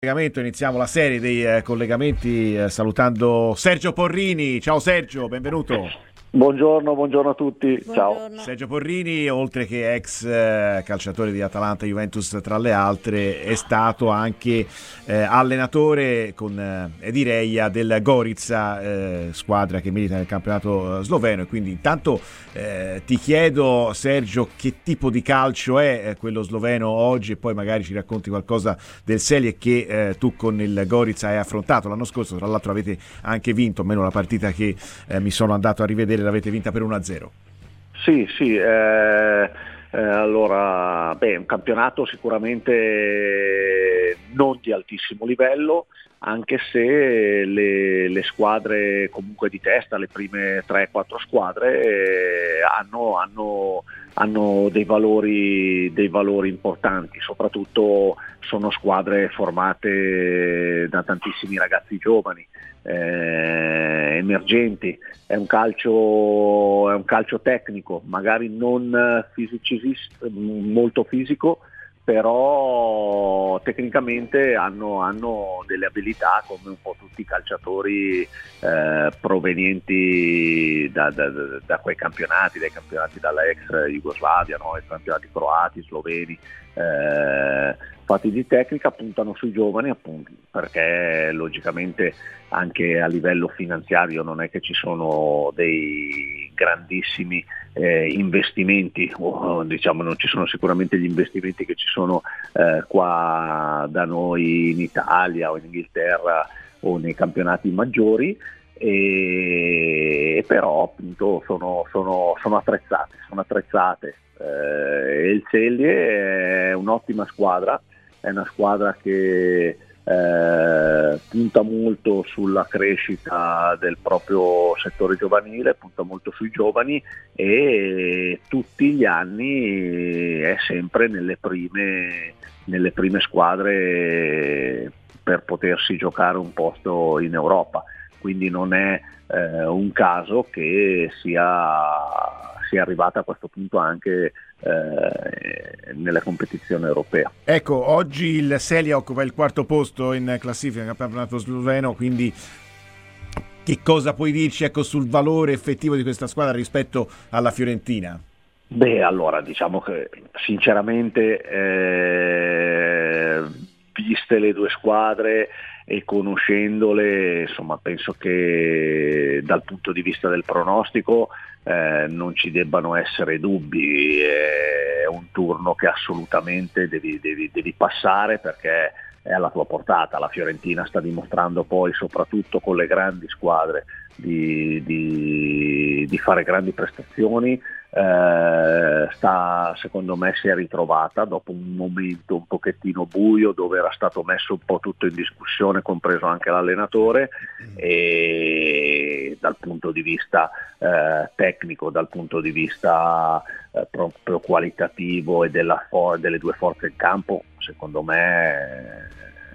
Iniziamo la serie dei collegamenti salutando Sergio Porrini. Ciao Sergio, benvenuto. Buongiorno a tutti. Buongiorno. Ciao. Sergio Porrini, oltre che ex calciatore di Atalanta e Juventus tra le altre, è stato anche allenatore con Edi Reja del Gorica, squadra che milita nel campionato sloveno. E quindi intanto ti chiedo, Sergio, che tipo di calcio è quello sloveno oggi, e poi magari ci racconti qualcosa del Celje che tu con il Gorica hai affrontato l'anno scorso. Tra l'altro avete anche vinto, almeno la partita che mi sono andato a rivedere l'avete vinta per 1-0. Sì, allora, un campionato sicuramente non di altissimo livello, anche se le squadre comunque di testa, le prime 3-4 squadre hanno dei valori importanti, soprattutto sono squadre formate da tantissimi ragazzi giovani, emergenti. È un calcio tecnico, magari non molto fisico, però tecnicamente hanno delle abilità come un po' tutti i calciatori provenienti da quei campionati, dai campionati dalla ex Jugoslavia, no? I campionati croati, sloveni, fatti di tecnica, puntano sui giovani, appunto, perché logicamente anche a livello finanziario non è che ci sono dei grandissimi investimenti, o diciamo non ci sono sicuramente gli investimenti che ci sono qua da noi in Italia o in Inghilterra o nei campionati maggiori, e però appunto sono attrezzate. E il Celje è un'ottima squadra, è una squadra che punta molto sulla crescita del proprio settore giovanile, punta molto sui giovani, e tutti gli anni è sempre nelle prime squadre per potersi giocare un posto in Europa, quindi non è un caso che sia arrivata a questo punto anche nella competizione europea. Ecco, oggi il Celje occupa il quarto posto in classifica del campionato sloveno, quindi che cosa puoi dirci, ecco, sul valore effettivo di questa squadra rispetto alla Fiorentina? Allora diciamo che sinceramente viste le due squadre e conoscendole, insomma, penso che dal punto di vista del pronostico non ci debbano essere dubbi. È un turno che assolutamente devi passare, perché è alla tua portata. La Fiorentina sta dimostrando poi, soprattutto con le grandi squadre, di fare grandi prestazioni. Secondo me si è ritrovata dopo un momento un pochettino buio, dove era stato messo un po' tutto in discussione, compreso anche l'allenatore, e dal punto di vista tecnico, dal punto di vista proprio qualitativo e delle due forze in campo, secondo me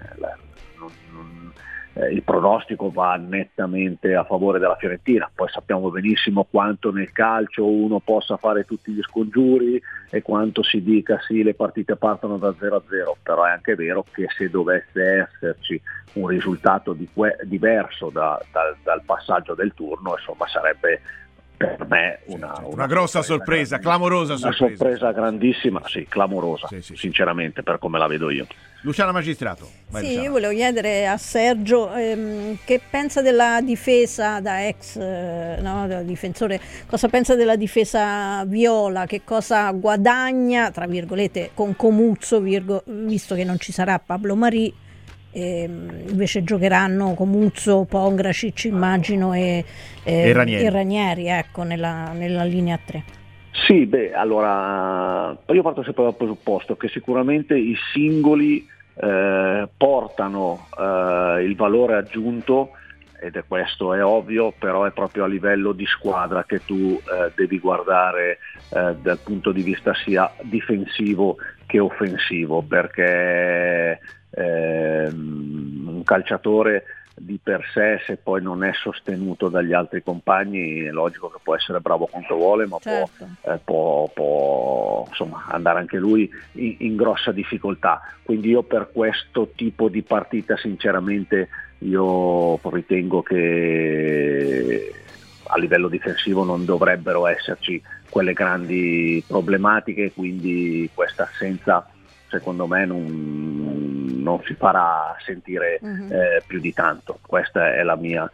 il pronostico va nettamente a favore della Fiorentina. Poi sappiamo benissimo quanto nel calcio uno possa fare tutti gli scongiuri e quanto si dica sì, le partite partono da 0-0, però è anche vero che se dovesse esserci un risultato diverso dal passaggio del turno, insomma, sarebbe per me una grossa sorpresa, clamorosa sorpresa. Una sorpresa grandissima, sì, clamorosa, sì. Sinceramente, per come la vedo io. Luciana Magistrato. Sì, Luciana. Io volevo chiedere a Sergio che pensa della difesa da ex da difensore, cosa pensa della difesa viola, che cosa guadagna, tra virgolette, con Comuzzo, visto che non ci sarà Pablo Marì. Invece giocheranno Comuzzo, Pongracic, immagino, e Ranieri, ecco, nella linea 3. Sì, allora io parto sempre dal presupposto che sicuramente i singoli portano il valore aggiunto, ed questo è ovvio, però è proprio a livello di squadra che tu devi guardare dal punto di vista sia difensivo che offensivo, perché calciatore di per sé, se poi non è sostenuto dagli altri compagni, è logico che può essere bravo quanto vuole, ma certo. può insomma andare anche lui in grossa difficoltà. Quindi io per questo tipo di partita sinceramente io ritengo che a livello difensivo non dovrebbero esserci quelle grandi problematiche, quindi questa assenza secondo me non si farà sentire più di tanto. Questa è la mia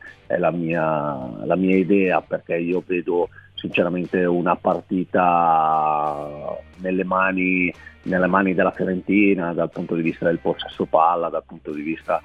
idea, perché io vedo sinceramente una partita nelle mani della Fiorentina dal punto di vista del possesso palla, dal punto di vista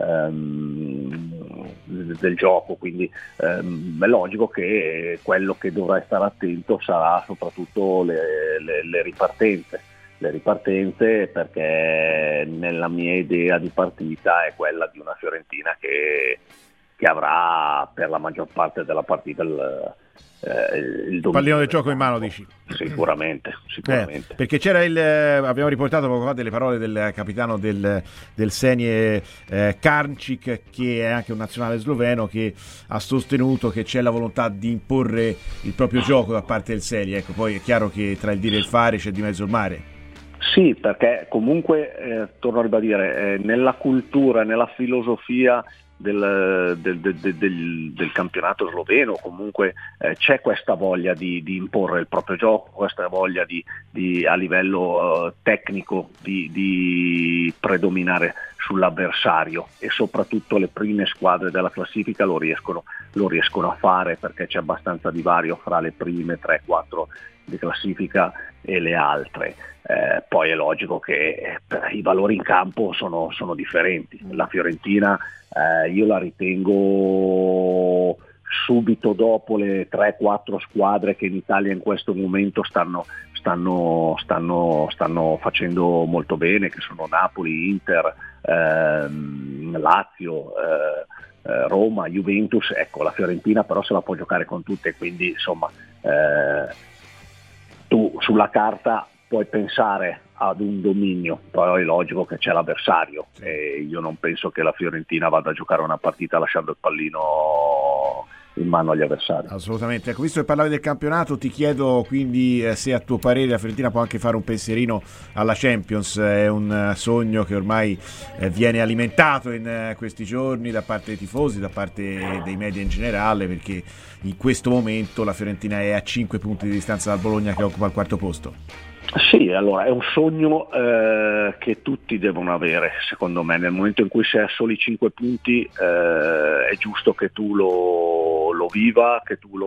del gioco, quindi è logico che quello che dovrà stare attento sarà soprattutto le ripartenze, perché nella mia idea di partita è quella di una Fiorentina che avrà per la maggior parte della partita il pallino del gioco in mano, dici? Sicuramente. Perché abbiamo riportato poco fa delle parole del capitano del Senje, Karnčík, che è anche un nazionale sloveno, che ha sostenuto che c'è la volontà di imporre il proprio gioco da parte del Senje. Ecco, poi è chiaro che tra il dire e il fare c'è di mezzo il mare. Sì, perché comunque, torno a ribadire, nella cultura, nella filosofia del campionato sloveno comunque c'è questa voglia di imporre il proprio gioco, questa voglia a livello tecnico di predominare sull'avversario, e soprattutto le prime squadre della classifica lo riescono a fare, perché c'è abbastanza divario fra le prime 3-4 di classifica e le altre. Poi è logico che i valori in campo sono differenti. La Fiorentina io la ritengo subito dopo le 3-4 squadre che in Italia in questo momento stanno facendo molto bene, che sono Napoli, Inter, Lazio, Roma, Juventus. Ecco, la Fiorentina però se la può giocare con tutte, quindi insomma tu sulla carta puoi pensare ad un dominio, poi è logico che c'è l'avversario, e io non penso che la Fiorentina vada a giocare una partita lasciando il pallino in mano agli avversari. Assolutamente. Ecco, visto che parlavi del campionato, ti chiedo quindi se a tuo parere la Fiorentina può anche fare un pensierino alla Champions. È un sogno che ormai viene alimentato in questi giorni da parte dei tifosi, da parte dei media in generale, perché in questo momento la Fiorentina è a 5 punti di distanza dal Bologna, che occupa il quarto posto. Sì, allora è un sogno che tutti devono avere, secondo me. Nel momento in cui sei a soli 5 punti è giusto che tu lo viva, che tu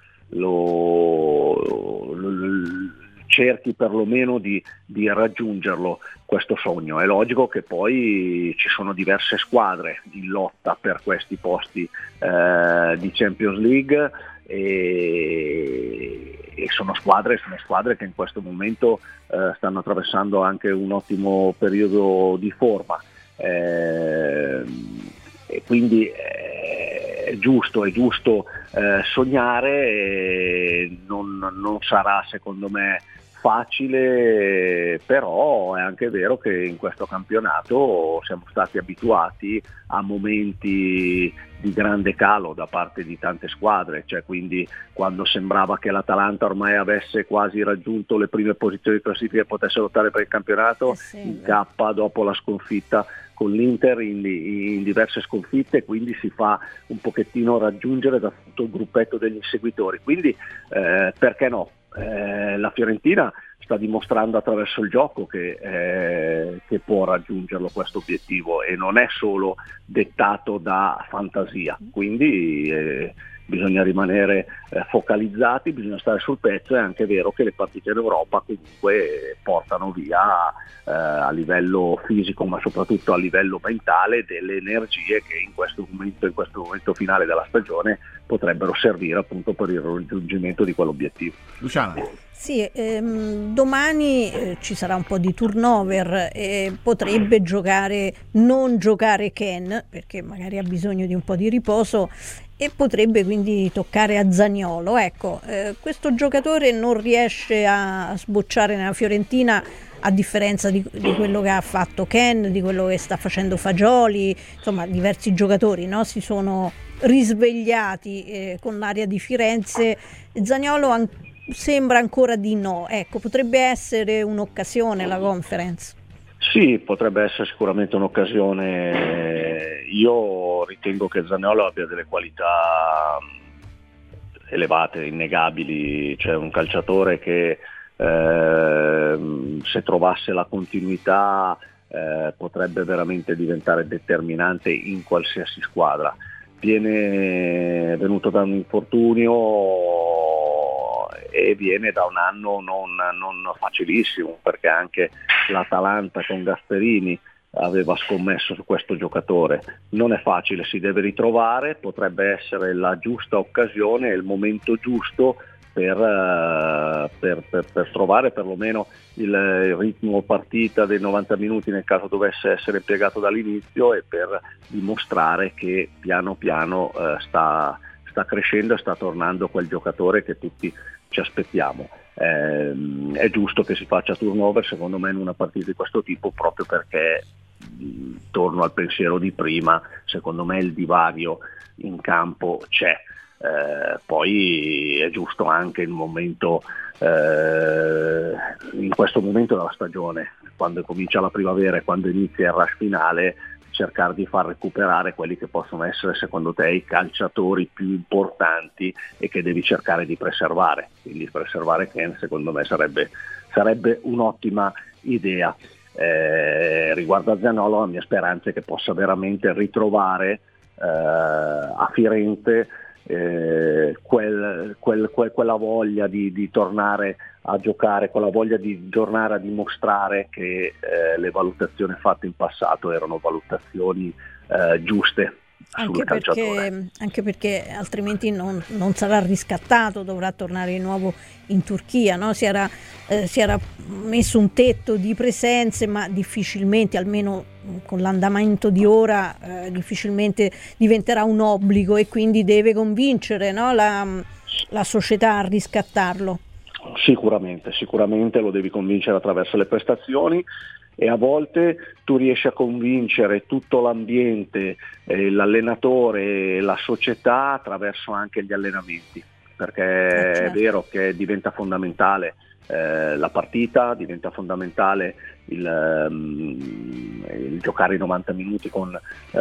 lo cerchi perlomeno di raggiungerlo, questo sogno. È logico che poi ci sono diverse squadre in lotta per questi posti di Champions League, e sono squadre che in questo momento stanno attraversando anche un ottimo periodo di forma, e quindi è giusto sognare, e non sarà secondo me facile, però è anche vero che in questo campionato siamo stati abituati a momenti di grande calo da parte di tante squadre, cioè quindi quando sembrava che l'Atalanta ormai avesse quasi raggiunto le prime posizioni di classifica e potesse lottare per il campionato, incappa dopo la sconfitta con l'Inter in diverse sconfitte, quindi si fa un pochettino raggiungere da tutto il gruppetto degli inseguitori, quindi perché no? La Fiorentina sta dimostrando attraverso il gioco che può raggiungerlo questo obiettivo, e non è solo dettato da fantasia, quindi bisogna rimanere focalizzati, bisogna stare sul pezzo. È anche vero che le partite in Europa comunque portano via a livello fisico, ma soprattutto a livello mentale, delle energie che in questo momento finale della stagione potrebbero servire appunto per il raggiungimento di quell'obiettivo. Luciana. Sì, domani ci sarà un po' di turnover, potrebbe non giocare Ken, perché magari ha bisogno di un po' di riposo, e potrebbe quindi toccare a Zaniolo. Ecco, questo giocatore non riesce a sbocciare nella Fiorentina a differenza di quello che ha fatto Ken, di quello che sta facendo Fagioli, insomma diversi giocatori, no? Si sono risvegliati con l'aria di Firenze. Zaniolo sembra ancora di no, ecco, potrebbe essere un'occasione la Conference. Sì, potrebbe essere sicuramente un'occasione. Io ritengo che Zaniolo abbia delle qualità elevate, innegabili, cioè un calciatore che se trovasse la continuità potrebbe veramente diventare determinante in qualsiasi squadra. È venuto da un infortunio e viene da un anno non facilissimo, perché anche l'Atalanta con Gasperini aveva scommesso su questo giocatore. Non è facile, si deve ritrovare, potrebbe essere la giusta occasione, il momento giusto per trovare perlomeno il ritmo partita dei 90 minuti nel caso dovesse essere impiegato dall'inizio, e per dimostrare che piano piano sta crescendo e sta tornando quel giocatore che tutti ci aspettiamo. È giusto che si faccia turnover secondo me in una partita di questo tipo, proprio perché torno al pensiero di prima, secondo me il divario in campo c'è. Poi è giusto anche in questo momento della stagione, quando comincia la primavera e quando inizia il rush finale, cercare di far recuperare quelli che possono essere secondo te i calciatori più importanti e che devi cercare di preservare. Quindi preservare Ken secondo me sarebbe un'ottima idea. Riguardo a Zaniolo, la mia speranza è che possa veramente ritrovare a Firenze quella voglia di tornare a giocare, quella voglia di tornare a dimostrare che le valutazioni fatte in passato erano valutazioni giuste sul calciatore. Anche perché altrimenti non sarà riscattato, dovrà tornare di nuovo in Turchia, no? Si era messo un tetto di presenze, ma difficilmente, almeno con l'andamento di ora, difficilmente diventerà un obbligo, e quindi deve convincere, no? la società a riscattarlo. Sicuramente lo devi convincere attraverso le prestazioni, e a volte tu riesci a convincere tutto l'ambiente, l'allenatore, la società attraverso anche gli allenamenti, perché certo. È vero che diventa fondamentale la partita, diventa fondamentale il giocare i 90 minuti con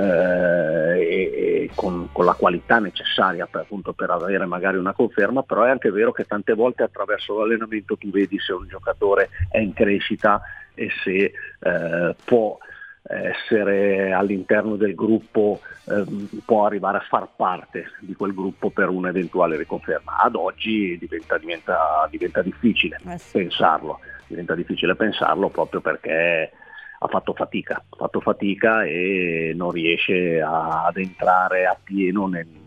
la qualità necessaria per avere magari una conferma, però è anche vero che tante volte attraverso l'allenamento tu vedi se un giocatore è in crescita e se può essere all'interno del gruppo, può arrivare a far parte di quel gruppo per un'eventuale riconferma. Ad oggi diventa difficile pensarlo, proprio perché ha fatto fatica e non riesce ad entrare a pieno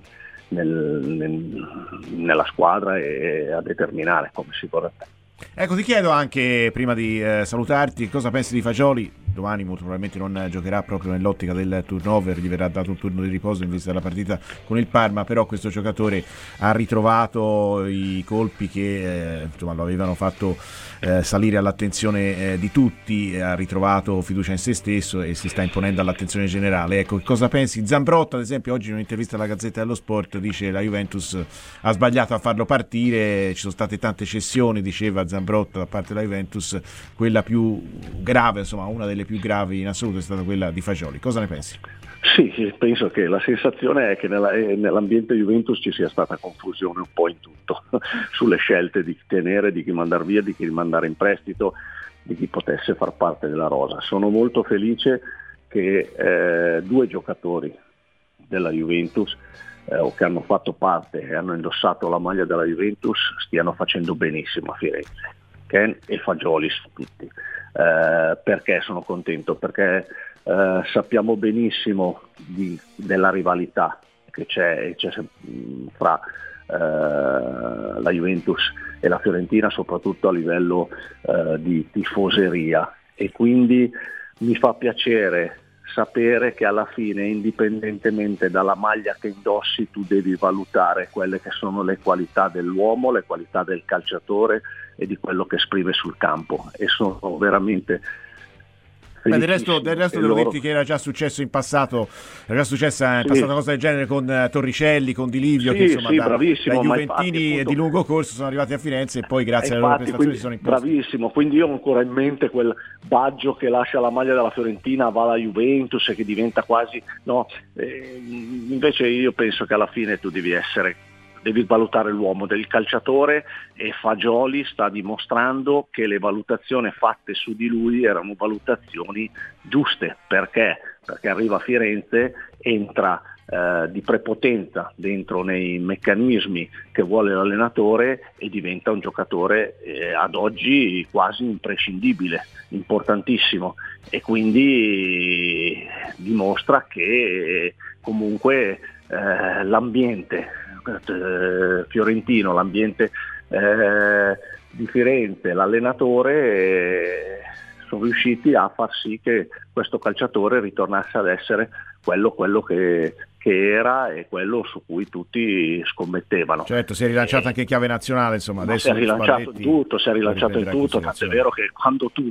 nella squadra e a determinare come si vorrebbe. Ecco, ti chiedo anche, prima di salutarti, cosa pensi di Fagioli? Domani molto probabilmente non giocherà proprio nell'ottica del turnover, gli verrà dato un turno di riposo in vista della partita con il Parma, però questo giocatore ha ritrovato i colpi che lo avevano fatto salire all'attenzione di tutti, ha ritrovato fiducia in se stesso e si sta imponendo all'attenzione generale. Ecco, cosa pensi? Zambrotta, ad esempio, oggi in un'intervista alla Gazzetta dello Sport dice la Juventus ha sbagliato a farlo partire, ci sono state tante cessioni, diceva Zambrotta, da parte della Juventus, quella più grave, insomma una delle più gravi in assoluto è stata quella di Fagioli. Cosa ne pensi? Sì, penso che la sensazione è che nell'ambiente Juventus ci sia stata confusione un po' in tutto sulle scelte di chi tenere, di chi mandare via, di chi mandare in prestito, di chi potesse far parte della rosa. Sono molto felice che due giocatori della Juventus o che hanno fatto parte e hanno indossato la maglia della Juventus stiano facendo benissimo a Firenze, Ken e Fagioli su tutti. Perché sono contento? Perché sappiamo benissimo della rivalità che c'è fra la Juventus e la Fiorentina, soprattutto a livello di tifoseria, e quindi mi fa piacere sapere che alla fine, indipendentemente dalla maglia che indossi, tu devi valutare quelle che sono le qualità dell'uomo, le qualità del calciatore e di quello che esprime sul campo, e sono veramente Beh, del resto devo dirti che era già successo in passato, era già successa in passato una cosa del genere con Torricelli, con Di Livio, che insomma da juventini infatti, di lungo corso sono arrivati a Firenze e poi grazie alle loro prestazioni si sono imposti. Bravissimo, quindi io ho ancora in mente quel Baggio che lascia la maglia della Fiorentina, va alla Juventus e che diventa quasi invece io penso che alla fine tu devi valutare l'uomo del calciatore, e Fagioli sta dimostrando che le valutazioni fatte su di lui erano valutazioni giuste. Perché arriva a Firenze, entra di prepotenza dentro nei meccanismi che vuole l'allenatore e diventa un giocatore ad oggi quasi imprescindibile, importantissimo, e quindi dimostra che comunque l'ambiente fiorentino, l'ambiente di Firenze, l'allenatore sono riusciti a far sì che questo calciatore ritornasse ad essere quello che era e quello su cui tutti scommettevano. Certo, si è rilanciato anche in chiave nazionale, insomma, adesso si è rilanciato in tutto, tant'è vero che quando tu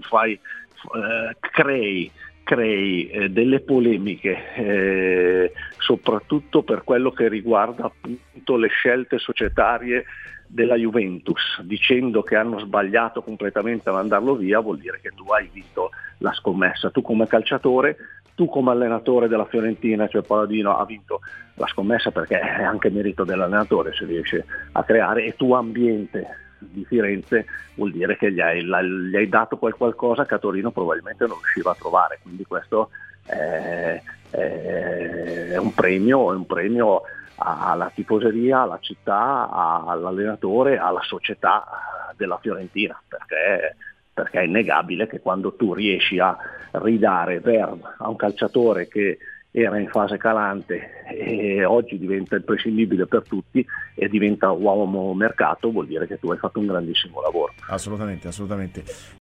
crei delle polemiche, soprattutto per quello che riguarda appunto le scelte societarie della Juventus, dicendo che hanno sbagliato completamente a mandarlo via, vuol dire che tu hai vinto la scommessa. Tu come calciatore, tu come allenatore della Fiorentina, cioè Palladino, ha vinto la scommessa, perché è anche merito dell'allenatore se riesce a creare, e tu ambiente di Firenze vuol dire che gli hai dato qualcosa che a Torino probabilmente non riusciva a trovare, quindi questo è un premio alla tifoseria, alla città, all'allenatore, alla società della Fiorentina, perché è innegabile che quando tu riesci a ridare verve a un calciatore che era in fase calante e oggi diventa imprescindibile per tutti e diventa uomo mercato, vuol dire che tu hai fatto un grandissimo lavoro. Assolutamente.